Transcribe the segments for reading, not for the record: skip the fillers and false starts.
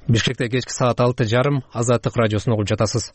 Бишкекте кечки саат 6:30 Азаттык радиосун угуп жатасыз.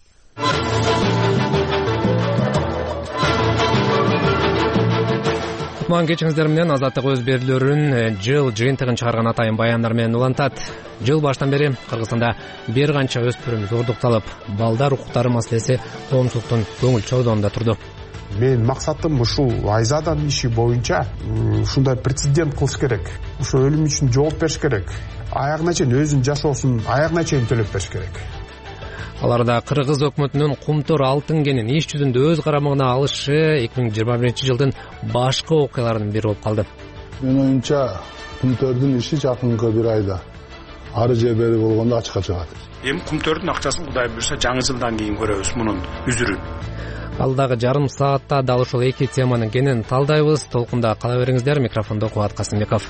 Кутман кечиңиздер менен Азаттык өз берүүлөрүн жыл жыйынтыгын чыгарган атайын баяндар менен улантат. Жыл баштан бери Кыргызстанда бир канча өспүрүм зордукталып, балдар укуктары маселеси коомчулуктун көңүл чордугунда турду. Мен максатым ушул Айзаданын иши боюнча ушундай прецедент кылыш керек. Ошо өлүм үчүн жооп бериш керек. Аягына чейин өзүнүн жашоосун аягына чейин төлөп бериш керек. Аларда Кыргыз өкмөтүнүн Кумтөр алтын кенин иш жүзүндө өз карамагына алышы 2021-жылдын башкы окуяларынын бири болуп калды. Менин оюмча Кумтөрдүн иши жакынкы бир айда ары же бери болгондо ачыкка чыгат. Эми Кумтөрдүн акчасын Кудай буйрса жаңы жылдан кийин көрөбүз мунун үзүрүн. Алдагы жарым саатта дал ушул эки теманын кенен талдайбыз. Толкунда кала бериңиздер. Микрофондо Кубат Касымбеков.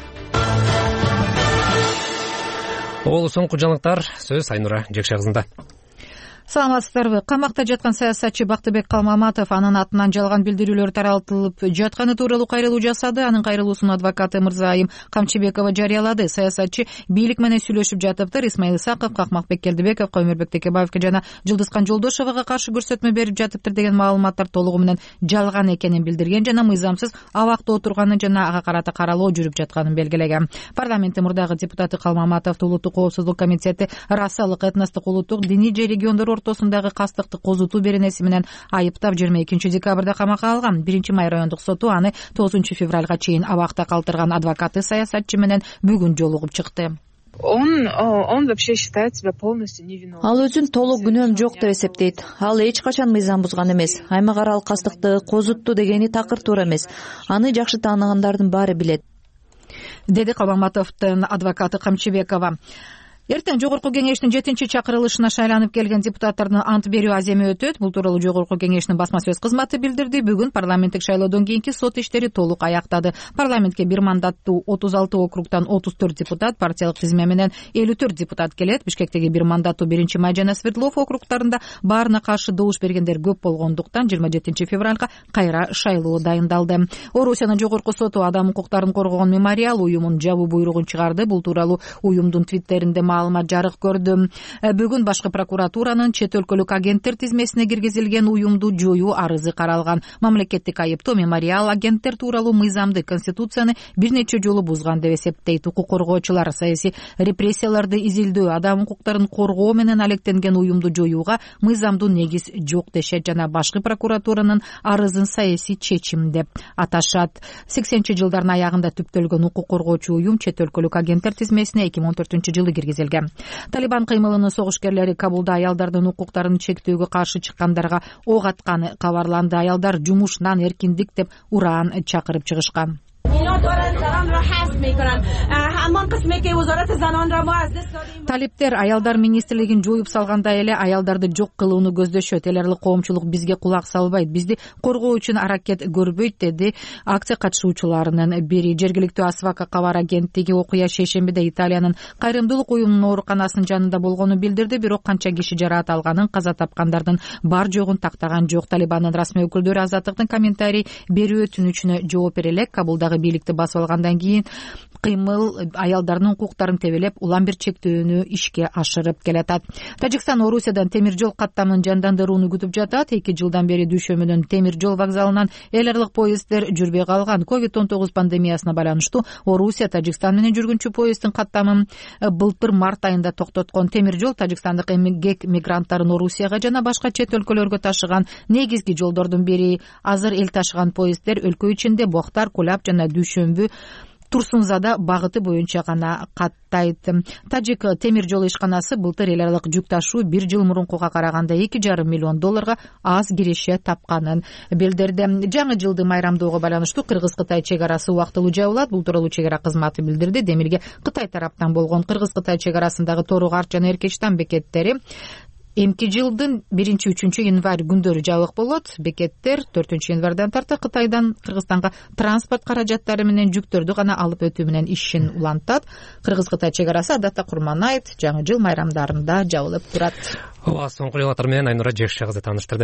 Ол соңку жаңылыктар сөз Айнура Жекшагызында. Саламатсыздарбы? Камакта жаткан саясатчы Бактыбек Калмаматов анын атынан жалган билдирүүлөр таралтылып жатканы тууралуу кайрылуу жасады. Анын кайрылуусун адвокаты Мырзайым Камчыбекова жарыялады. Саясатчы бийлик менен сүйлөшүп жатыптыр. Исмаил Исаков, Какмакбек Келдибеков, Коймурбек Текебаевге жана Жылдызкан Жолдошовага каршы көрсөтмө берип жатыптыр деген маалыматтар толугу менен жалган экенин билдирген жана мыйзамсыз абакта отурганын жана ага карата каралоо жүрүп жатканын белгилеген. Парламенттин мурдагы депутаты Калмаматов Улуттук коопсуздук комитети расалык, этностук, улуттук, диний же региондор ортосундагы кастыкты козутуу беренеси менен айыптап 22 декабрда камакка алган. 1-май райондук соту аны 9 февралга чейин абакта калтырган. Адвокаты саясатчы менен бүгүн жолугуп чыкты. Он вообще считает себя полностью невиновным. Ал өзүн толук күнөөм жок деп эсептейт. Ал эч качан мыйзам бузган эмес. Аймак аралык кастыкты козутту дегени такыр туура эмес. Аны жакшы таанығандардын баары билет, деди Калмаматовдун адвокаты Камчыбекова. Эртең Жогорку кеңештин 7-чакырылышына шайланып келген депутаттардын ант берүү аземи өтөт. Бул тууралуу Жогорку кеңештин басма сөз кызматы билдирди. Бүгүн парламенттик шайлоодон кийинки сот иштери толук аяктады. Парламентке бир мандаттуу 36 округтан 34 депутат, партиялык тизме менен 54 депутат келет. Бишкектеги бир мандаттуу 1-май жана Свердлов округтарында баарына каршы добуш бергендер көп болгондуктан 27 февралга кайра шайлоо дайындалды. Орусиянын жогорку соту адам укуктарын коргогон мемориал уюмун жабуу буйругун чыгарды. Бул тууралуу уюмдун твиттеринде маалымат жарык көрдү. Бүгүн башкы прокуратуранын чет өлкөлүк агенттер тизмесине киргизилген уюмду жоюу арызы каралган. Мамлекеттик айыптоо мемориал агенттер тууралуу мыйзамды, конституцияны бир нече жолу бузган деп эсептейт. Укук коргоочулар саясий репрессияларды изилдөө, адам укуктарын коргоо менен алектенген уюмду жоюуга мыйзамдуу негиз жок дешет жана башкы прокуратуранын арызын саясий чечим деп аташат. 80-жылдардын аягында түптөлгөн укук коргоочу уюм чет өлкөлүк агенттер тизмесине 2014-жылы киргизилген. Талибан кыймылынын согушкерлери Кабулда аялдардын укуктарын чектөөгө каршы чыккандарга ок атканы кабарланды. Аялдар жумушунан эркиндик деп ураан чакырып чыгышкан. Талиптер аялдар министрлигин жоюп салгандай эле аялдарды жок кылууну көздөшөт. Эл аралык коомчулук бизге кулак салбайт, бизди коргоо үчүн аракет көрбөйт, деди акция катышуучуларынын бири. Жергиликтүү Асвака кабар агенттиги окуя шейшембиде Италиянын кайрымдуулук уюмунун ооруканасынын жанында болгонун билдирди. Бирок канча киши жараат алганын, каза тапкандардын бар жогун тактаган жок. Талибандын расмий өкүлдөрү Азаттыктын комментарий берүү өтүнүчүнө жооп бере элек. Кабулдагы бийликти басып алгандан кийин кыймыл аялдардын укуктарын тебелеп, улам бир чектөөнү ишке ашырып келатат. Тажикстан Орусиядан темир жол каттамын жандандырууну күтүп жатат. 2 жылдан бери дүйшөмүнүн темир жол вокзалынан эл аралык поезддер жүрбөй калган. COVID-19 пандемиясына байланыштуу Орусия Тажикстан менен жүргүнчү поезддин каттамын былтыр март айында токтоткон. Темир жол тажикстандык эмгек мигранттарын Орусияга жана башка чет өлкөлөргө ташыган негизги жолдордун бири. Азыр эл ташыган поезддер өлкө ичинде Бохтар, Кулап жана Дүйшөмбү, Турсунзада багыты боюнча гана каттайт. Тажик темир жол ишканасы былтыр эл аралык жүк ташуу 1 жыл мурункуга караганда $2,5 миллион аз киреше тапканын билдирди. Жаңы жылды майрамдоого байланыштуу Кыргыз-Кытай чек арасы убактылуу жабылат. Бул тууралуу чек ара кызматы билдирди. Демилге Кытай тараптан болгон Кыргыз-Кытай чек арасындагы Тору Карт жана Эркечтан бекеттери эмки жылдын 1-3 январь күндөрү жабык болот. Бекеттер 4 январдан тарта Кытайдан Кыргызстанга транспорт каражаттары менен жүктөрдү гана алып өтүү менен ишин улантат. Кыргыз-Кытай чек арасы адатта Курман айт, жаңы жыл майрамдарында жабылып турат. Соңку жаңылыктар менен Айнура Жекшагызды тааныштырды.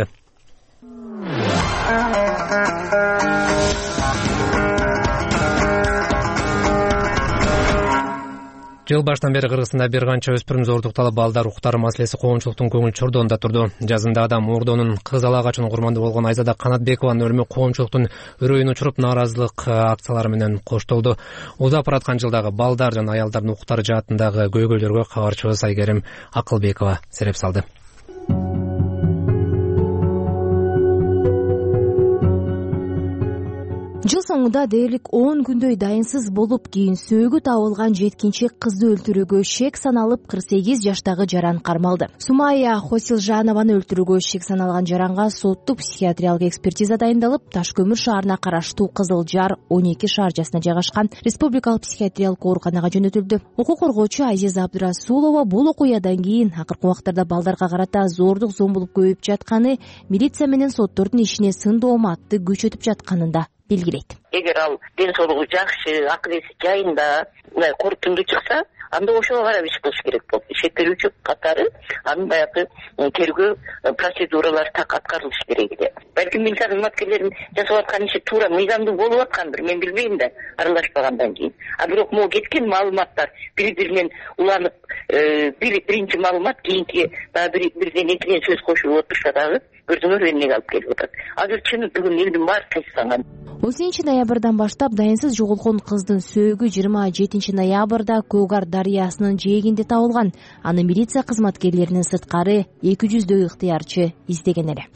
Жыл башынан бери Кыргызстанда бир канча өспүрүм зордукталып балдар укуктары маселеси коомчулуктун көңүл чордугунда турду. Жазында адам Ордонун кыз ала качуунун курмандуу болгон Айзада Канатбекованын өлүмү коомчулуктун үрөйүн учуруп, нааразылык акциялары менен коштолду. Узап бараткан жылдагы балдар жана аялдардын укуктары жаатындагы көйгөйлөргө кабарчыбыз Айгерим Акылбекова сереп салды. Жыл соңунда дээрлик 10 күндөй дайынсыз болуп, кийин сөөгү табылган жеткинчек кызды өлтүрүүгө шек саналып 48 жаштагы жаран кармалды. Сумая Хосилжанованы өлтүрүүгө шек саналган жаранга соттук психиатриялык экспертиза дайындалып, Ташкөмүр шаарына караштуу Кызыл Жар 12 шаарчасына жайгашкан республикалык психиатриялык ооруканага жөнөтүлдү. Укук коргоочу Азиза Абдырасулова бул окуядан кийин акыркы убактарда балдарга карата зордук зомбулук көбөйүп жатканы, милиция менен соттордун ишине сын дооматты күчөтүп жатканында белгилейт. Эгер ал ден соолугу жакшы, акыл эси жайында, корутунду чыкса, анда ошого карап иш кылыш керек болот. Шектелүүчү катары анын баягы тергөө процедуралары так аткарылыш керек эле. Балким милиция кызматкерлеринин жасап аткан иши туура мыйзамдуу болуп аткандыр, мен билбейм да, аралашпагандан кийин. А бирок могу кеткен маалыматтар бири-биринен уланып, биринчи маалымат кийинки дагы бирден экиден сөз кошулуп отурса дагы көрдүңөр эмнеге алып келип атат. Азыр чыны бүгүн элдин баары кайсыланган. 10 ноябрдан баштап дайынсыз жоголгон кыздын сөөгү 27 ноябрда Көгар дарыясынын жээгинде табылган. Аны милиция кызматкерлеринин сырткары 200дөй ыктыярчы издеген эле.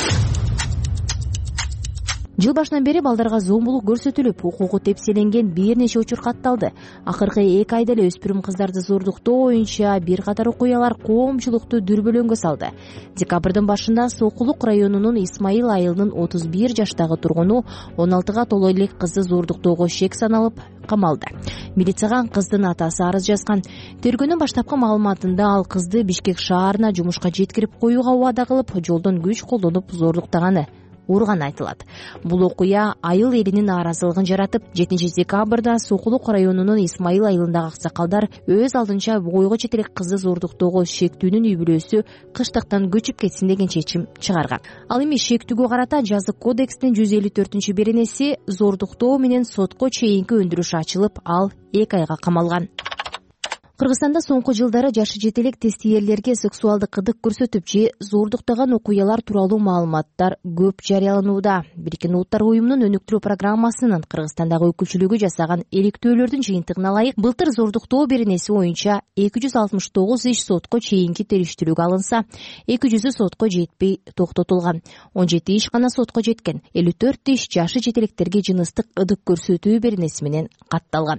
Жыл башынан бери балдарга зомбулук көрсөтүлүп, укугу тепселенген бир нече учур катталды. Акыркы 2 айда эле өспүрүм кыздарды зордуктоо боюнча бир катар окуялар коомчулукту дүрбөлөңгө салды. Декабрдын башында Сокулук районунун Исмаил айылынын 31 жаштагы тургуну 16га толо элек кызды зордуктоого шек саналып камалды. Милицияга кыздын атасы арыз жазган. Тергөөнүн баштапкы маалыматында ал кызды Бишкек шаарына жумушка жеткирип коюуга убада кылып, жолдон күч колдонуп зордуктаганы урган айтылат. Бул окуя айыл элинин нааразылыгын жаратып, 7 декабрда Сокулук районунун Исмаил айылындагы аксакалдар өз алдынча бойго жетелек кызды зордуктоого шектүүнүн үй бүлөсү кыштыктан көчүп кетсин деген чечим чыгарган. Ал эми шектүүгө карата жазык кодекстин 154-беренеси зордуктоо менен сотко чейинки өндүрүш ачылып, ал 2 айга камалган. Кыргызстанда соңку жылдары жашы жетелек тестиерлерге сексуалдык кыдык көрсөтүп же зордуктаган окуялар тууралуу маалыматтар көп жарыяланууда. Бириккен Улуттар уюмунун өнүктүрүү программасынын Кыргызстандагы өкүлчүлүгү жасаган иликтөөлөрдүн жыйынтыгына ылайык, былтыр зордуктоо беренеси боюнча 269 иш сотко чейинки териштирүүгө алынса, 200 сотко жетпей токтотулган. 17 иш гана сотко жеткен. 54 иш жашы жетелектерге жыныстык ыдык көрсөтүү беренеси менен катталган.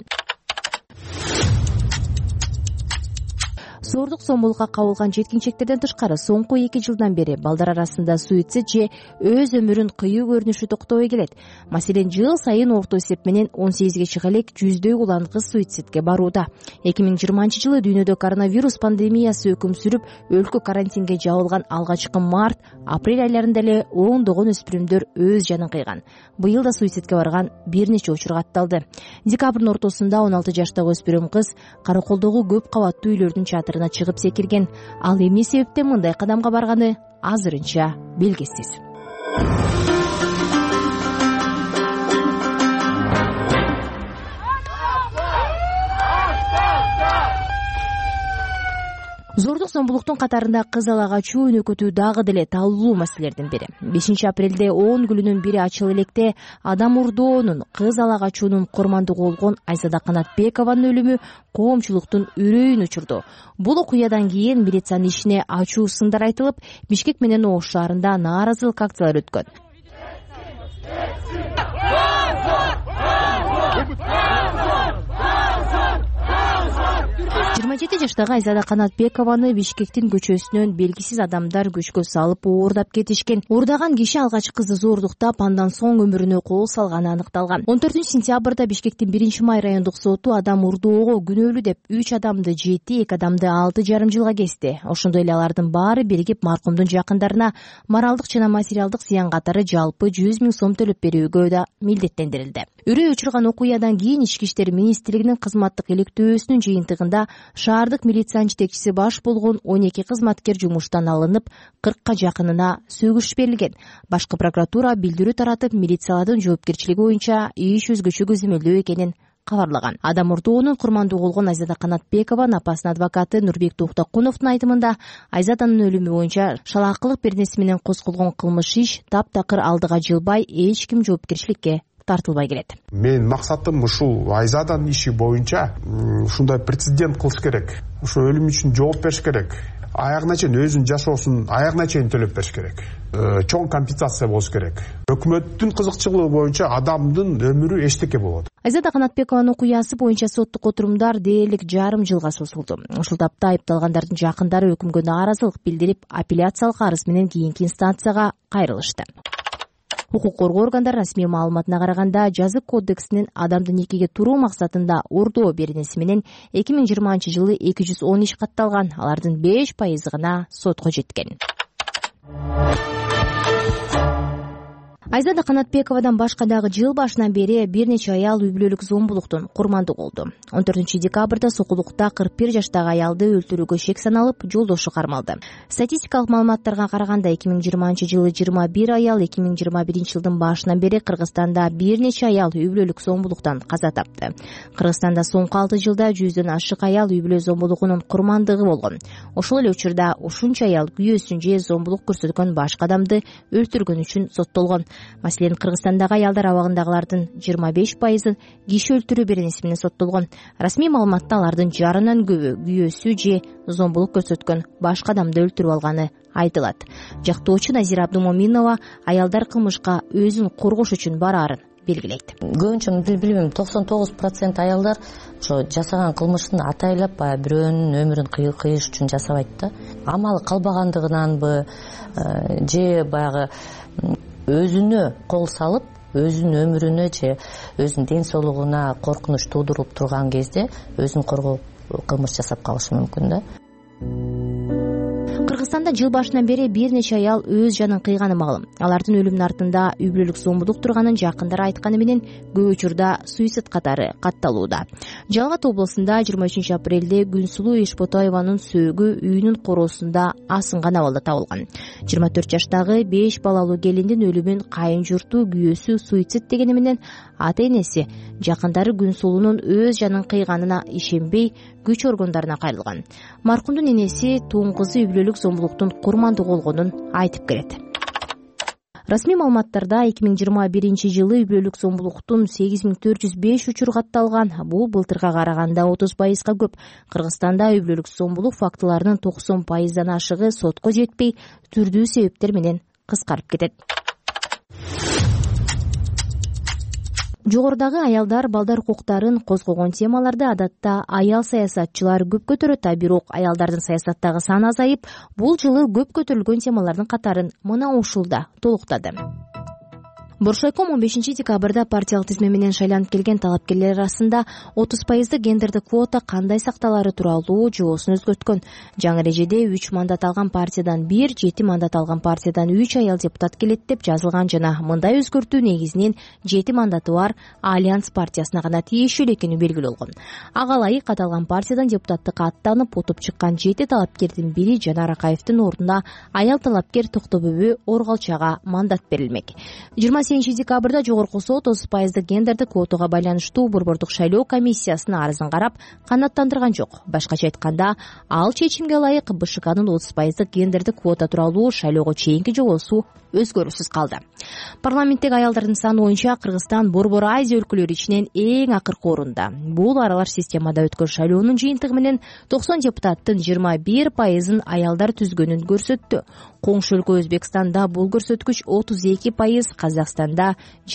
Зордук зомбулукка кабылган жеткинчектерден тышкары соңку 2 жылдан бери балдар арасында суицид же өз өмүрүн кыюу көрүнүшү токтобой келет. Маселен, жыл сайын орто эсеп менен 18ге чыга элек 100дөй улан кыз суицидке барууда. 2020 жылы дүйнөдө коронавирус пандемиясы өкүм сүрүп, өлкө карантинге жабылган алгачкы март, апрель айларында эле ондогон өспүрүмдөр өз жанын кыйган. Быйыл да суицидке барган бир нече учур катталды. Декабрдын ортосунда 16 жаштагы өспүрүм кыз Караколдогу көп кабаттуу үйлөрдүн чатырына чыгып секирген. Ал эмне себептен мындай кадамга барганы азырынча белгисиз. Зордук зомбулуктун катарында кыз ала качуу өнөкөтүү дагы деле талуу маселелердин бири. 5 апрелде 10 гүлүнүн бири ачылып электе адам урдоонун, кыз ала качуунун курмандыгы болгон Айзада Канатбекованын өлүмү коомчулуктун үрөйүн учурду. Бул окуядан кийин милициянын ишине ачуу сындар айтылып, Бишкек менен Ош шаарында нааразылык акциялары өткөн. 27 жаштагы Айзада Канатбекованы Бишкектин көчөсүнөн белгисиз адамдар күчкө салып оордап кетишкен. Уурдаган киши алгач кызды зордуктап, андан соң өмүрүнө кол салганы аныкталган. 14 сентябрда Бишкектин 1-май райондук соту адам урдоого күнөөлүү деп 3 адамды 7, 2 адамды 6,5 жылга кести. Ошондой эле алардын баары биригип маркумдун жакындарына моралдык жана материалдык зыян катары жалпы 100 000 сом төлөп берүүгө да милдеттендирилди. Үрөй учурган окуядан кийин Ички иштер министрлигинин кызматтык иликтөөсүнүн жыйынтыгында шаардык милициянын жетекчиси баш болгон 12 кызматкер жумуштан алынып, 40ка жакынына сөгүш берилген. Башкы прокуратура билдирүү таратып, милициялардын жоопкерчилиги боюнча иш өзгөчө көзөмөлдөө экенин кабарлаган. Адам Ордуонун курмандуу болгон Айзада Канатбекова апасынын адвокаты Нурбек Токтокуновдун айтымында Айзаданын өлүмү боюнча шалаакылык беренеси менен козголгон кылмыш иш таптакыр алдыга жылбай эч ким жоопкерчиликке тартылбай келет. Менин максатым ушул Айзаданын иши боюнча ушундай прецедент кылыш керек. Ошо өлүм үчүн жооп бериш керек. Аягына чейин өзүнүн жашоосун аягына чейин төлөп бериш керек. Чоң компенсация болуш керек. Өкмөттүн кызыкчылыгы боюнча адамдын өмүрү эчтеке болот. Айзада Канатбекованын окуясы боюнча соттук отурумдар дээрлик жарым жылга созулду. Ушул тапта айыпталгандардын жакындары өкүмгө нааразылык билдирип, апелляциялык арыз менен кийинки инстанцияга кайрылышты. Укук коргоо органдары расмий маалыматына караганда, жазык кодексинин адамды никеге туруу максатында ордоо беренеси менен 2020-жылы 210 иш катталган. Алардын 5% гана сотко жеткен. Айзада Канатбековадан башка дагы жыл башынан бери бир нече аял үй бүлөлүк зомбулуктун курмандуу болду. 14-декабрда Сокулукта 41 жаштагы аялды өлтүрүүгө шек саналып, жолдошу кармалды. Статистикалык маалыматтарга караганда 2020-жылы 21 аял, 2021-жылдын башынан бери Кыргызстанда бир нече аял үй бүлөлүк зомбулуктан каза тапты. Кыргызстанда соңку 6 жылда 100дөн ашык аял үй бүлө зомбулугунун курмандыгы болгон. Ошол эле учурда ушунча аял күйөөсүн же зомбулук көрсөткөн башка адамды өлтүргөн үчүн соттолгон. Маселен, Кыргызстандагы аялдар абагындагылардын 25% киши өлтүрүү беренеси менен соттолгон. Расмий маалыматта алардын жарымынан көбү күйөөсү же зомбулук көрсөткөн башка адамды өлтүрүп алганы айтылат. Жактоочу Назира Абдумоминова аялдар кылмышка өзүн коргош үчүн бараарын белгилейт. Көбүнчө билбейм, 99% аялдар ошо жасаган кылмышын атайлап бирөөнүн өмүрүн кыйыш үчүн жасабайт да. Амалы калбагандыгынанбы же баягы өзүнө кол салып, өзүнүн өмүрүнө же өзүнүн ден соолугуна коркунуч туудуруп турган кезде өзүн коргоо кылмыш жасап калышы мүмкүн да. Кыргызстанда жыл башынан бери бир нече аял өз жанын кыйганы маалым. Алардын өлүмүнүн артында үй бүлөлүк зомбулук турганын жакындары айтканы менен көп учурда суицид катары катталууда. Жалал Абад облусунда 23 апрелде Күнсулуу Ишботаеванын сөөгү үйүнүн короосунда асынган абалда табылган. 24 жаштагы 5 балалуу келиндин өлүмүн кайын журту күйөөсү суицид дегени менен ата энеси жакындары Күнсулуунун өз жанын кыйганына ишенбей күч органдарына кайрылган. Маркумдун энеси тууң кызы үй бүлөлүк зомбулуктун курмандуу болгонун айтып келет. Расмий маалыматтарда 2021-жылы үй бүлөлүк зомбулуктун 8405 учуру катталган. Бул былтырга караганда 30% көп. Кыргызстанда үй бүлөлүк зомбулук фактыларынын 90%дан ашыгы сотко жетпей, түрдүү себептер менен кыскарып кетет. Жогорудагы аялдар, балдар укуктарын козгогон темаларды адатта аял саясатчылар көп көтөрөт, бирок аялдардын саясаттагы саны азайып, бул жылы көп көтөрүлгөн темалардын катарын мына ушулда толуктады. Боршайком 15-декабрда партиялык тизме менен шайланып келген талапкерлер арасында 30% гендердик квота кандай сакталары тууралуу жоосун өзгөрткөн. Жаңы эрежеде 3 мандат алган партиядан 1, 7 мандат алган партиядан 3 аял депутат келет деп жазылган жана мындай өзгөртүү негизинен 7 мандаты бар Альянс партиясына гана тиешелүү экени белгилүү болгон. Ага ылайык аталган партиядан депутаттыкка аттанып утуп чыккан 7 талапкердин бири Жанар Акаевдин ордуна аял талапкер Токтобөбү Оргалчага мандат берилмек. 28-декабрда жогорку сот 30% гендердик квотага байланыштуу борбордук шайлоо комиссиясынын арызын карап канааттандырган жок. Башкача айтканда, ал чечимге ылайык БШКнын 30% гендердик квота тууралуу шайлоого чейинки жобосу өзгөрүүсүз калды. Парламенттеги аялдардын саны боюнча Кыргызстан Борбор Азия өлкөлөрү ичинен эң акыркы орунда. Бул аралаш системада өткөн шайлоонун жыйынтыгы менен 90 депутаттын 21%-ын аялдар түзгөнүн көрсөттү. Коңшу өлкө Өзбекстанда бул көрсөткүч 32%, Казакстанда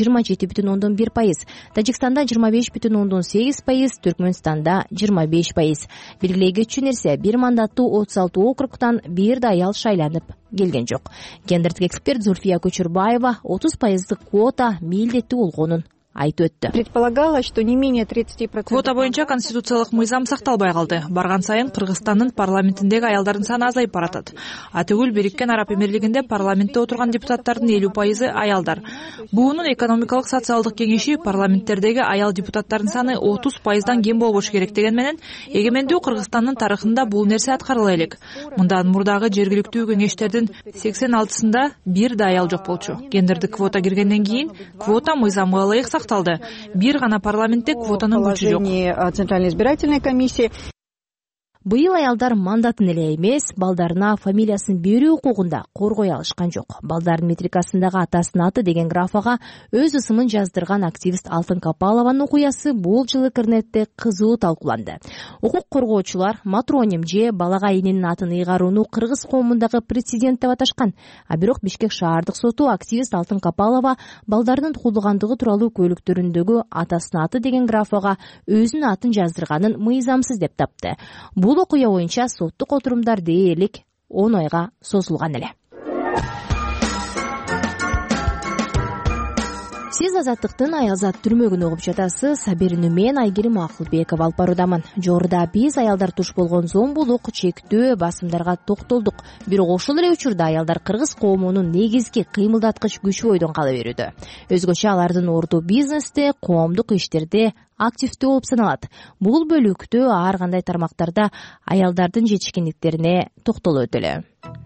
27,1%, Тажикстанда 25,8%, Түркмөнстанда 25%. Белгилей кетчү нерсе, бир мандаттуу 36 округтан бир да аял шайланып келген жок. Гендердик эксперт Зульфия Көчүрбаева 30% квота милдеттүү болгонун айтып өттү. Предполагалось, что не менее 30%. Квота боюнча конституциялык мыйзам сакталбай калды. Барган сайын Кыргызстандын парламентиндеги аялдардын саны азайып баратат. Атүгүл Бириккен Араб Эмирлигинде парламентте отурган депутаттардын 50% аялдар. БУнун экономикалык социалдык кеңеши парламенттердеги аял депутаттардын саны 30%дан кем болбош керек деген менен эгемендүү Кыргызстандын тарыхында бул нерсе аткарыла элек. Мындан мурдагы жергиликтүү кеңештердин 86-сында бир да аял жок болчу. Гендердик квота киргенден кийин квота мыйзамга ылайык сакталды. Бир гана парламентте квотанын күчү жок. Центральной избирательной комиссии. Быйыл аялдар мандатын эле эмес, балдарына фамилиясын берүү укугун да коргой алышкан жок. Балдардын метрикасындагы атасынын аты деген графага өз ысымын жаздырган активист Алтын Капалованын окуясы бул жыл интернетте кызуу талкууланды. Укук коргоочулар матроним же балага эненин атын ыйгарууну кыргыз коомундагы прецедент деп аташкан. А бирок Бишкек шаардык соту активист Алтын Капалова балдардын туулгандыгы тууралуу көйлөктөрүндөгү атасынын аты деген графага өзүнүн атын жаздырганын мыйзамсыз деп тапты. Бул окуя боюнча соттук отурумдар дээрлик 10 айга созулган эле. Сиз Азаттыктын Аялзат түрмөгүн угуп жатасыз. Аберини мен Айгерим Акылбекова алып баруудамын. Жогоруда биз аялдар туш болгон зомбулук, чектөө, басымдарга токтолдук. Бирок ошол эле учурда аялдар кыргыз коомунун негизги кыймылдаткыч күчү бойдон кала берүүдө. Өзгөчө алардын орду бизнесте, коомдук иштерде активдүү болуп саналат. Бул бөлүктө ар кандай тармактарда аялдардын жетишкендиктерине токтолуп өтөлү.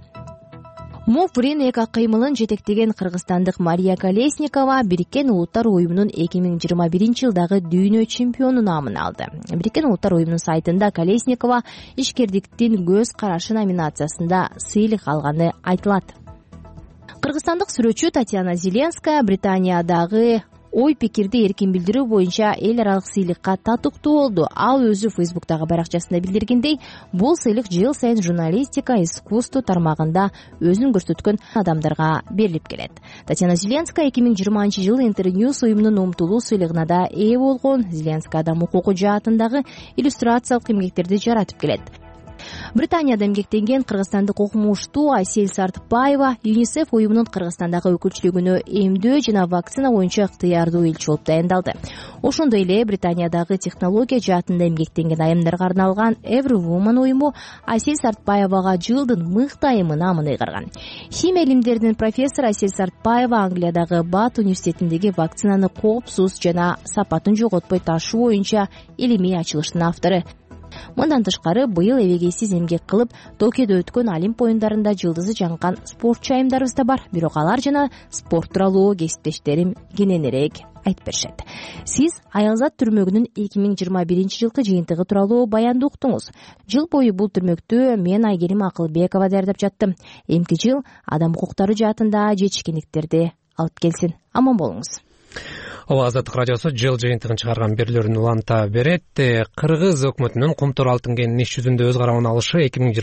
Муфрин эки кыймылын жетектеген кыргызстандык Мария Колесникова Бириккен Улуттар уюмунун 2021-жылдагы дүйнө чемпиону наамын алды. Бириккен Улуттар уюмунун сайтында Колесникова ишкердиктин көз карашы номинациясында сыйлык алганы айтылат. Кыргызстандык сүрөтчү Татьяна Зеленская Британиядагы ой пикирди эркин билдирүү боюнча эл аралык сыйлыкка татыктуу болду. Ал өзү Фейсбуктагы баракчасында билдиргендей, бул сыйлык жыл сайын журналистика, искусство тармагында өзүн көрсөткөн адамдарга берилип келет. Татьяна Зеленская 2020-жылы Интерньюз уюмунун умтулуу сыйлыгына да ээ болгон. Зеленская адам укугу жаатындагы иллюстрациялык эмгектерди жаратып келет. Британияда эмгектенген кыргызстандык окумуштуу Айсель Сартбаева ЮНИСЕФ уюмунун Кыргызстандагы өкүлчүлүгүнө эмдөө жана вакцина боюнча ыктыярдуу элчи болуп дайындалды. Ошондой эле Британиядагы технология жаатында эмгектенген айымдарга арналган Every Woman уюму Айсель Сартбаевага жылдын мыкты айымы наамын ыйгарган. Химия илимдеринин профессору Айсель Сартбаева Англиядагы Бат университетиндеги вакцинаны коопсуз жана сапатын жоготпой ташуу боюнча илимий ачылыштын автору. Мындан тышкары быйыл эбегейсиз эмгек кылып Токиодо өткөн Олимп оюндарында жылдызы жанган спортчу айымдарыбыз да бар. Бирок алар жана спорт тууралуу кесиптештерим кененирээк айтып беришет. Сиз Аялзат түрмөгүнүн 2021-жылкы жыйынтыгы тууралуу баянды уктуңуз. Жыл бою бул түрмөктү мен Айгерим Акылбекова даярдап жаттым. Эмки жыл адам укуктары жаатында жетишкендиктерди алып келсин. Аман болуңуз. Азаттык радиосу жыл жыйынтыгын чыгарган берүүлөрүн уланта берет. Кыргыз өкмөтүнүн Кумтур алтын кенинин иш жүзүндө өз карабына алышы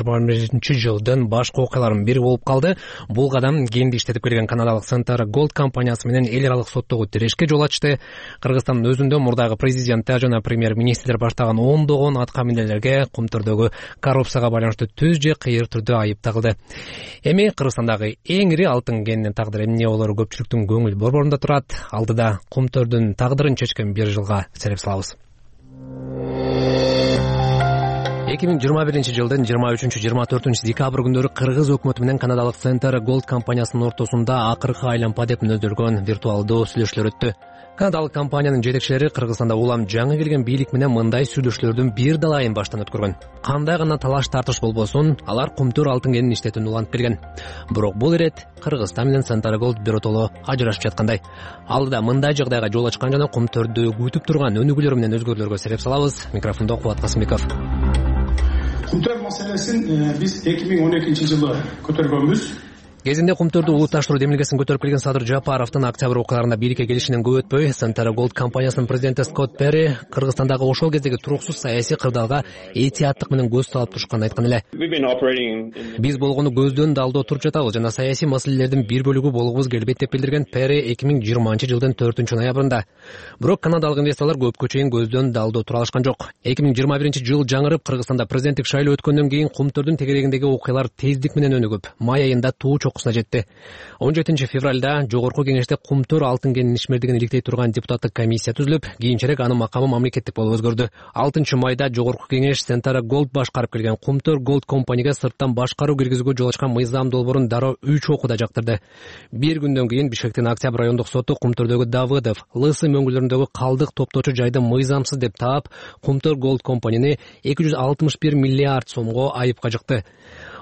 2021-жылдын башкы окуяларынын бири болуп калды. Бул кадам кенди иштетип келген канадалык Centara Gold компаниясы менен эл аралык соттогу тирешке жол ачты. Кыргызстандын өзүндө мурдагы президенттер жана премьер-министрлер баштаган ондогон атка минерлерге Кумтурдогу коррупцияга байланыштуу түз же кыйыр түрдө айып тагылды. Эми Кыргызстандагы эң ири алтын кенинин тагдыры эмне болору көпчүлүктүн көңүл борборунда турат. Алдыда Кумтурдун тагдырын чечкен бир жылга сереп салабыз. 2021-жылдын 23-24 декабрь күндөрү Кыргыз өкмөтү менен канадалык Centara Gold компаниясынын ортосунда акыркы айлампа деп нөлдөргөн виртуалдуу сүйлөшүүлөр өттү. Канадалык компаниянын жетекчилери Кыргызстанда улам жаңы келген бийлик менен мындай сүйлөшүүлөрдүн бир далайын баштан өткөргөн. Кандай гана талаш тартыш болбосун, алар Кумтур алтын кенинин иштетүүнү улантып келген. Бирок бул ирет Кыргызстан менен Centara Gold биротоло ажырашып жаткандай. Алдыда мындай жагдайга жол ачкан жана Кумтурду күтүп турган өнүгүүлөр менен өзгөрүүлөргө сереп салабыз. Микрофондо Кубат Касымбеков. Кумтур маселесин биз 2012-жылы көтөргөнбүз. Кезинде Кумтурду улутташтыруу демилгесин көтөрүп келген Садыр Жапаровдун октябрь окуяларында бийликке келишинен көп өтпөй, Centara Gold компаниясынын президенти Скотт Перри Кыргызстандагы ошол кездеги туруксуз саясий кырдаалга этияттык менен көз салып турушканын айткан эле. Биз болгону көздөн далдоо туруп жатабыз жана саясий маселелердин бир бөлүгү болгубуз келбейт деп билдирген Перри 2020-жылдын 4-ноябрында. Бирок канадалык инвесторлор көпкө чейин көздөн далдоо тура алышкан жок. 2021-жыл жаңырып, Кыргызстанда президенттик шайлоо өткөндөн кийин Кумтурдун тегерегиндеги окуялар тездик менен өнүгүп, май айында туу чокусуна жетти. 17-февралда жогорку кеңеште Кумтур алтын кенинин ишмердигин иликтей турган депутаттык комиссия түзүлүп, кийинчерээк анын макамы мамлекеттик болуп өзгөрдү. 6-майда жогорку кеңеш Centara Gold башкарып келген Кумтур Gold компанияга сырттан башкаруу киргизүүгө жол ачкан мыйзам долбоорун дароо 3 окууда жактырды. Бир күндөн кийин Бишкектин Октябрь райондук соту Кумтурдогу Давыдов, Лысы мөңгүлөрүндөгү калдык топтоочу жайды мыйзамсыз деп таап, Кумтур Gold компанияны 261 миллиард сомго айыпка жыкты.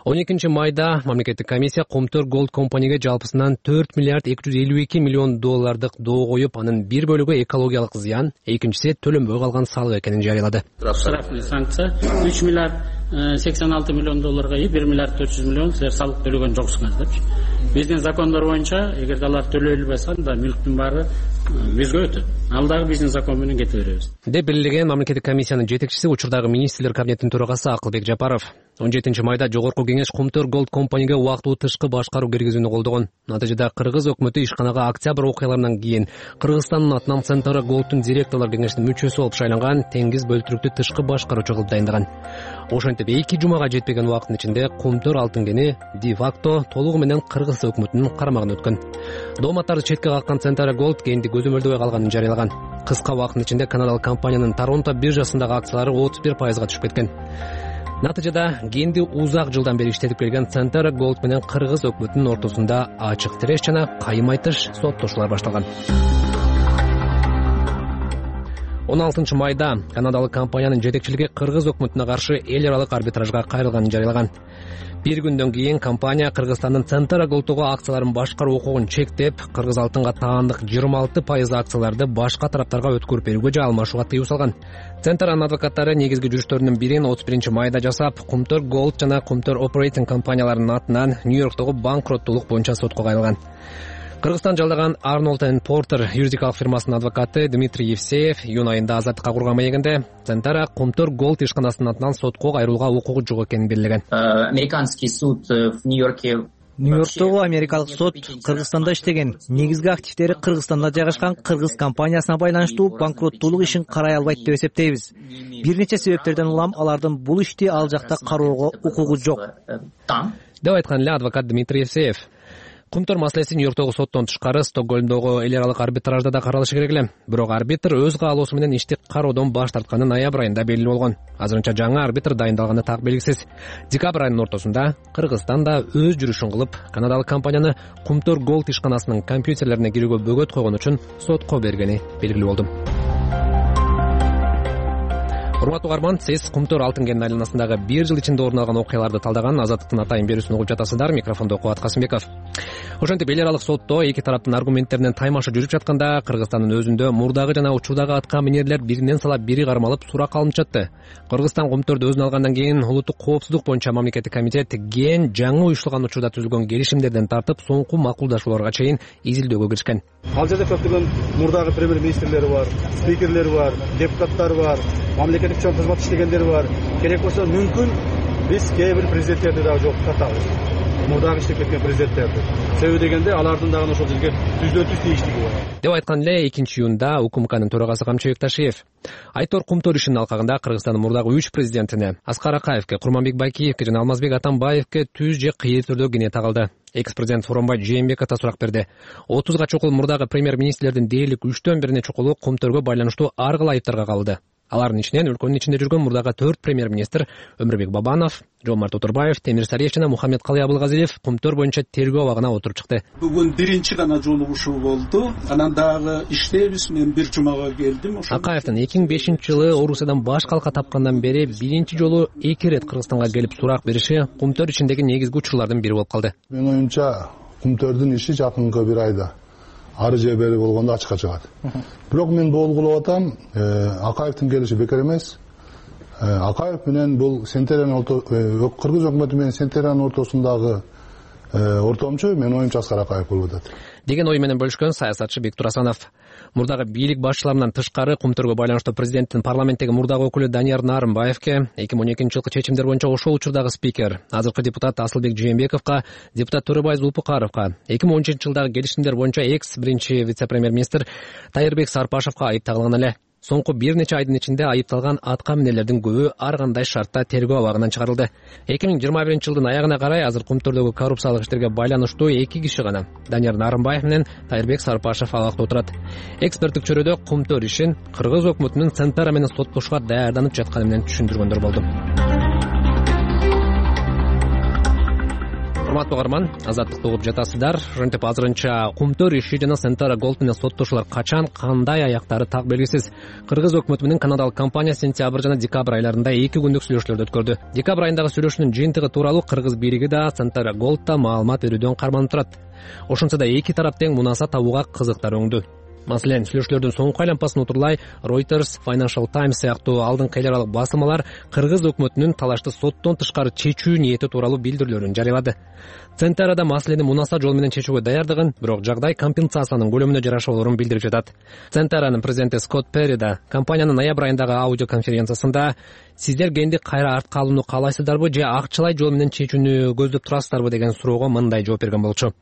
12 майда мамлекеттик комиссия Комтөр Голд компанияга жалпысынан 4 миллиард 252 миллион доллардык доо коюп, анын бир бөлүгү экологиялык зыян, экинчиси төлөнбөй калган салык экенин жарыялады. Штрафный санкция 3 миллиард 86 миллион долларга 1 миллиард 400 миллион силер салык төлөгөн жоксуңар депчи. Биздин закондор боюнча эгерде алар төлөбөй анда мүлктүн баары бизге өтөт. Ал дагы биздин закон менен кете беребиз. Деп белгилеген мамлекеттик комиссиянын жетекчиси, учурдагы министрлер кабинетинин төрагасы Акылбек Жапаров. 17 майда Жогорку Кеңеш Комтөр Голд компанияга убактылуу тышкы башкаруу киргизүүнү колдогон. Натыйжада Кыргыз өкмөтү ишканага октябрь окуяларынан кийин Кыргызстандын атынан Центара Голдтун директорлор кеңешинин мүчөсү болуп шайланган Теңиз бөлтүрүктү тышкы башкаруучу кылып дайындаган. Ошентип 2 жумага жетпеген убакыттын ичинде Комтөр алтын кени де факто толугу менен Кыргыз өкмөтүнүн карамагына өткөн. Дооматтарды четке каккан Центара Голд кенди көзөмөлдөбөй калганын жарыялаган. Кыска убакыттын ичинде канадалык компаниянын Торонто биржасындагы акциялары 31%га түшүп кеткен. Натыйжада кенди узак жылдан бери иштетип келген Центара Голд менен Кыргыз өкмөтүнүн ортосунда ачык тиреш жана кайым айтыш соттошуулар башталган. 16 майда канадалык компаниянын жетекчилиги Кыргыз өкмөтүнө каршы эл аралык арбитражга кайрылганын жарыялаган. Bir күндөн кийин компания Кыргызстандын Центара Голдтогу акцияларын башкаруу укугун чектеп, Кыргыз алтынга таандык 26% акцияларды башка тараптарга өткөрүп берүүгө же алмашууга тыюу салган. Центаранын адвокаттары негизги жүрүштөрүнүн бирин 31 майда жасап, Комтөр Голд жана Комтөр Operating компанияларынын атынан Нью-Йорктогу банкроттуулук боюнча сотко кайрылган. Кыргызстан жалдаган Arnold & Porter юридикалык фирмасынын адвокаты Дмитрий Евсеев июнь айында азаттыкка курган маегинде Центара Комтөр Голд ишканасынын атынан сотко кайрылууга укугу жок экенин белгилеген. Американский суд в Нью-Йорке Нью-Йорктогу америкалык сот Кыргызстанда иштеген негизги активдери Кыргызстанда жайгашкан кыргыз компаниясына байланыштуу банкроттуулук ишин карай албайт деп эсептейбиз. Бир нече себептерден улам алардын бул ишти ал жакта кароого укугу жок деп айткан эле адвокат Дмитрий Евсеев. Комтөр маселеси Нью-Йорктогу соттон тышкары Стокгольмдогу эл аралык арбитражда да каралышы керек эле. Бирок арбитр өз каалоосу менен ишти кароодон баш тартканы ноябрь айында белгилүү болгон. Азырынча жаңы арбитр дайындалганы так белгисиз. Декабрь айынын ортосунда Кыргызстан да өз жүрүшүн кылып, канадалык компанияны Комтөр Голд ишканасынын компьютерлерине кирүүгө бөгөт койгон үчүн сотко бергени белгилүү болду. Урматтуу угарман, сиз Комтөр алтын кенинин айланасындагы 1 жыл ичинде орун алган окуяларды талдаган Азаттыктын атайын берүүсүн угуп жатасыздар. Микрофондо Кубат Касымбеков. Ошентип эл аралык сотто эки тараптын аргументтеринен таймашы жүрүп жатканда Кыргызстандын өзүндө мурдагы жана учурдагы атка минерлер биринен салап бири кармалып сурак алынып жатты. Кыргызстан Комтөрдү өзүнө алгандан кийин улуттук коопсуздук боюнча мамлекеттик комитет ген жаңы уюштурулган учурда түзүлгөн келишимдерден тартып соңку макулдашууларга чейин изилдөөгө киришкен. Ал жерде көптөгөн мурдагы премьер-министрлери бар, спикерлери бар, депутаттар бар, мамлекеттик чоң кызмат иштегендер бар. Керек болсо мүмкүн биз кээ бир президенттерди дагы жоктотабыз. Мурдагы иштеп кеткен президенттерди. Себеби дегенде алардын дагы ошол жерге түздөн-түз тийиштиги бар. Деп айткан эле 2-июнда УКМКнын төрагасы Камчыбек Ташиев. Айтор Комтөр ишинин алкагында Кыргызстандын мурдагы 3 президентине Аскар Акаевке, Курманбек Байкиевке жана Алмазбек Атамбаевке түз же кыйыр түрдө кене тагылды. Экс-президент Сооронбай Жээнбеков да сурак берди. 30га чукул мурдагы премьер-министрлердин дээрлик 3төн бирine чукулу Комтөргө байланыштуу ар кыл айыптарга кабылды. Алардын ичинен өлкөнүн ичинде жүргөн мурдагы 4 премьер-министр Өмүрбек Бабанов, Жомарт Отурбаев, Темир Сариев жана Мухаммед Калый Абылгазиев Комтөр боюнча тергөө абагына отуруп чыкты. Бүгүн биринчи гана жолугушуу болду. Анан дагы иштейбиз. Мен бир жумага келдим. Акаевдин 2005-жылы Орусиядан баш калка тапкандан бери биринчи жолу 2 ирет Кыргызстанга келип сурак бериши Комтөр ичиндеги негизги учурлардын бири болуп калды. Менин оюмча Комтөрдүн иши жакынкы бир айда ары же бери болгондо ачыкка чыгат. Бирок мен болгулап атам, Акаевдин келиши бекер эмес. Акаев менен бул Кыргыз өкмөтү менен Сентерянын ортосундагы ортомчу менин оюмча Аскар Акаев болуп атат деген ой менен бөлүшкөн саясатчы Бектур Асанов. Мурдагы бийлик башчыларынан тышкары Комтөргө байланыштуу президенттин парламенттеги мурдагы өкүлү Данияр Нарымбаевке 2012-жылкы чечимдер боюнча ошол учурдагы спикер, азыркы депутат Асылбек Жээнбековго, депутат Төрөбай Зулпукаровго, 2013-жылдагы келишимдер боюнча экс-биринчи вице-премьер-министр Тайырбек Сарпашевго айып тагылган эле. Соңку бир нече айдын ичинде айыпталган атка минерлердин көбү ар кандай шартта тергөө абагынан чыгарылды. 2021-жылдын аягына карай азыр Комтөрдөгү коррупциялык иштерге байланыштуу 2 киши гана, Данияр Нарымбаев менен Тайырбек Сарпашев абакта отурат. Эксперттик чөйрөдө Комтөр ишин Кыргыз өкмөтүнүн Центара менен соттошууга даярданып жатканы менен түшүндүргөндөр болду. урматтуу угарман, азаттыкты угуп жатасыздар. Ошентип азырынча Кумтөр иши жана Centara Gold менен соттошуулар качан, кандай аяктары так белгисиз. Кыргыз өкмөтү менен канадалык компания сентябрь жана декабрь айларында 2 күндүк сүйлөшүүлөрдү өткөрдү. Декабрь айындагы сүйлөшүүнүн жыйынтыгы тууралуу Кыргыз бийлиги да Centara Gold да маалымат берүүдөн карманып турат. Ошентсе да эки тарап тең мунаса табууга кызыктар өңдү. Маселен, сүйлөшүүлөрдүн соңку айланпасын утурлай Reuters, Financial Times сыяктуу алдыңкы эл аралык басылмалар Кыргыз өкмөтүнүн талашты соттон тышкары чечүү ниети тууралуу билдирүүлөрүн жарыялады. Центарада маселени мунаса жол менен чечүүгө даярдыгын, бирок жагдай компенсациянын көлөмүнө жараша болорун билдирип жатат. Центаранын президенти Скотт Перри да компаниянын ноябрь айындагы аудио конференциясында сиздер кенди кайра артка алууну каалайсыздарбы же акчалай жол менен чечүүнү көздөп турасыздарбы деген суроого мындай жооп берген болчу.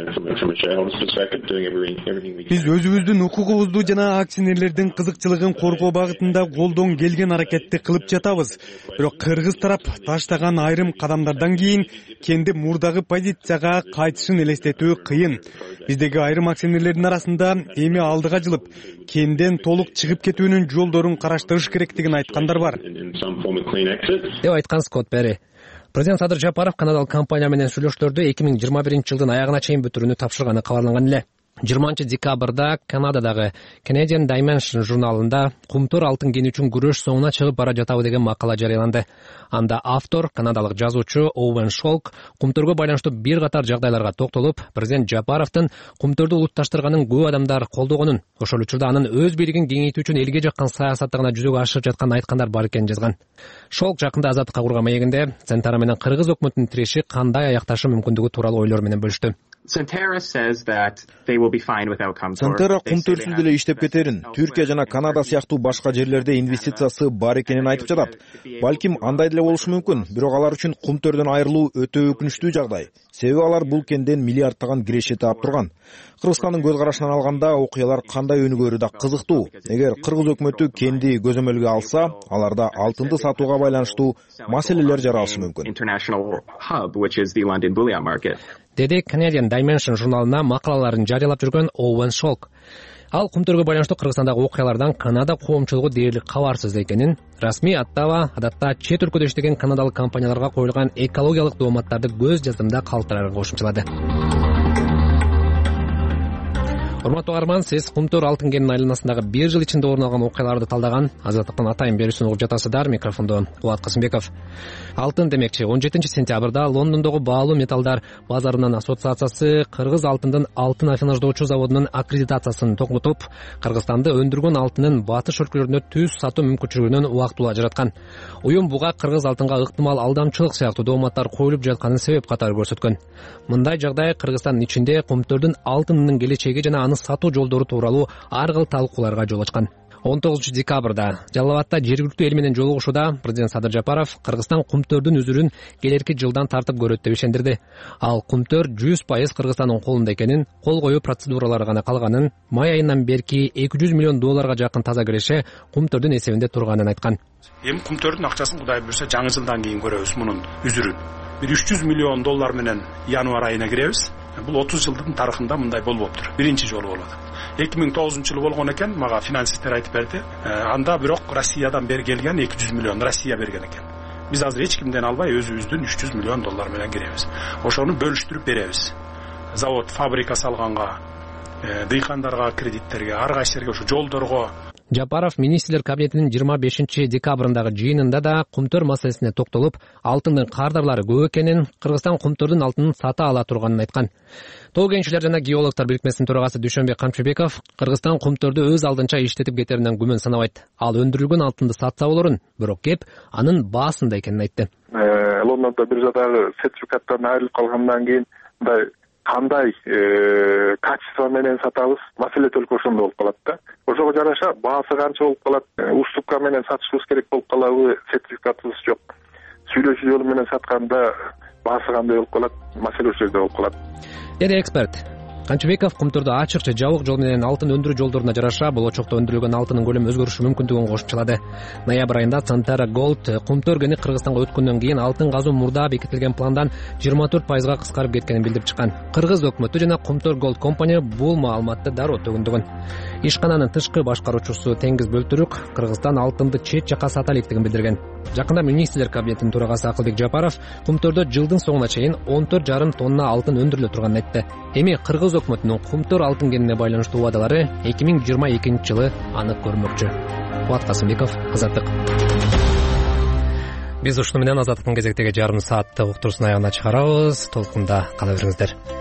Биз өзүбүздүн укугубузду жана акционерлердин кызыкчылыгын коргоо багытында колдон келген аракетти кылып жатабыз. Бирок кыргыз тарап таштаган айрым кадамдардан кийин кенди мурдагы позицияга кайтышын элестетүү кыйын. Биздеги айрым акционерлердин арасында эми алдыга жылып, кенден толук чыгып кетүүнүн жолдорун караштырыш керектигин айткандар бар, деп айткан Скотт Перри. Президент Садыр Жапаров канадалык компания менен сүйлөшүүлөрдү 2021-жылдын аягына чейин бүтүрүүнү тапшырганы кабарланган эле. 20-декабрда Канададагы Canadian Dimension журналында Кумтөр алтын кени үчүн күрөш соңуна чыгып бара жатабы деген макала жарыяланды. Анда автор, канадалык жазуучу Оуэн Шолк Кумтөргө байланыштуу бир катар жагдайларга токтолуп, президент Жапаровдун Кумтөрдү улутташтырганын көп адамдар колдогонун, ошол учурда анын өз бийлигин кеңейтүү үчүн элге жаккан саясатты гана жүзөгө ашырып жатканын айткандар бар экенин жазган. Шолк жакында Азаттыкка курган маегинде Центара менен Кыргыз өкмөтүнүн тиреши кандай аякташы мүмкүндүгү тууралуу ойлор менен бөлүштү. Центара Кумтөрсүз деле иштеп кетерин, Түркия жана Канада сыяктуу башка жерлерде инвестициясы бар экенин айтып жатат. Балким андай деле болушу мүмкүн, бирок алар үчүн Кумтөрдөн айрылуу өтө өкүнүчтүү жагдай. Себеби алар бул кенден миллиардтаган киреше таап турган. Кыргызстандын көз карашынан алганда окуялар кандай өнүгөрү да кызыктуу. Эгер Кыргыз өкмөтү кенди көзөмөлгө алса, аларда алтынды сатууга байланыштуу маселелер жаралышы мүмкүн, деди Canadian Dimension журналына макалаларын жарыялап жүргөн Оуэн Шолк. Ал Кумтөргө байланыштуу Кыргызстандагы окуялардан Канада коомчулугу дээрлик кабарсыз экенин, расмий аттаба адатта чет өлкөдө иштеген канадалык компанияларга коюлган экологиялык дооматтарды көз жазымда калтырарга кошумчалады. Урматтуу угарман, сиз Кумтөр алтын кенинин айланасындагы бир жыл ичинде орун алган окуяларды талдаган Азаттыктын атайын берүүсүн угуп жатасыздар. Микрофондо Кубат Касымбеков. Алтын демекчи 17-сентябрда Лондондогу баалуу металлдар базарынын ассоциациясы Кыргыз алтындын алтын афинаждоочу заводунун аккредитациясын токтотуп, Кыргызстанды өндүргөн алтынын батыш өлкөлөрүнө түз сатуу мүмкүнчүлүгүнөн убактылуу ажыраткан. Уюм буга Кыргыз алтынга ыктымал алдамчылык сыяктуу дооматтар коюлуп жатканын себеп катары көрсөткөн. Мындай жагдай Кыргызстандын ичинде Кумтөрдүн алтынынын келечеги жана сатуу жолдору тууралуу ар кыл талкууларга жол ачкан. 19-декабрда Жалал Абадта жергиликтүү эл менен жолугушууда президент Садыр Жапаров Кыргызстан Кумтөрдүн үзүрүн келерки жылдан тартып көрөт деп ишендирди. Ал Кумтөр 100% Кыргызстандын колунда экенин, кол коюу процедуралары гана калганын, май айынан берки $200 миллион жакын таза киреше Кумтөрдүн эсебинде турганын айткан. Эми Кумтөрдүн акчасын Кудай буйрса жаңы жылдан кийин көрөбүз мунун үзүрүн. Bir $300 миллион менен январь айына киребиз. Бул 30 жылдын тарыхында мындай болбоптур. Биринчи жолу болот. 2009-жылы болгон экен, мага финансисттер айтып берди. Анда бирок Россиядан бери келген 200 миллион Россия берген экен. Биз азыр эч кимден албай өзүбүздүн $300 миллион менен киребиз. Ошону бөлүштүрүп беребиз. Завод, фабрика салганга, дыйкандарга, кредиттерге, ар кайсы жерге, ошо жолдорго. Жапаров министрлер кабинетинин 25-декабрындагы жыйынында да Кумтөр маселесине токтолуп, алтындын кардарлары көп экенин, Кыргызстан Кумтөрдүн алтынын сата ала турганын айткан. Тоо кенчилер жана геологтор бирикмесинин төрагасы Дүйшөнбек Камчыбеков Кыргызстан Кумтөрдү өз алдынча иштетип кетеринен күмөн санабайт. Ал өндүрүлгөн алтынды сатса болорун, бирок кеп анын баасында экенин айтты. Лондондо биржадагы сертификаттан айрылып калгандан кийин мындай кандай качество менен сатабыз, маселе только ошондо болуп калат да. Ошого жараша баасы канча болуп калат, уступка менен сатышыбыз керек болуп калабы, сертификатыбыз жок. Сүйлөшүү жолу менен сатканда баасы кандай болуп калат, маселе ошол жерде болуп калат, деди эксперт. Камчыбеков Кумтөрдө ачыкча жабык жол менен алтын өндүрүү жолдоруна жараша болочокто өндүрүлгөн алтынын көлөмү өзгөрүшү мүмкүндүгүн кошумчалады. Ноябрь айында Centara Gold Кумтөр кени Кыргызстанга өткөндөн кийин алтын казуу мурда бекитилген пландан 24%га кыскарып кеткенин билдирип чыккан. Кыргыз өкмөтү жана Кумтөр Gold компания бул маалыматты дароо төгүндүгөн. ишкананын тышкы башкаруучусу Теңиз Бөлтүрүк Кыргызстан алтынды чет жака сата электигин билдирген. Жакында министрлер кабинетинин төрагасы Акылбек Жапаров Кумтөрдө жылдын соңуна чейин 14,5 тонна алтын өндүрүлө турганын айтты. Эми Кыргыз өкмөтүнүн Кумтөр алтын кенине байланыштуу убадалары 2022-жылы анык көрүнмөкчү. Кубат Касымбеков, Азаттык. Биз ушуну менен Азаттыктын кезектеги жарым сааттык уктуруусун аягына чыгарабыз. Толкунда кала бериңиздер.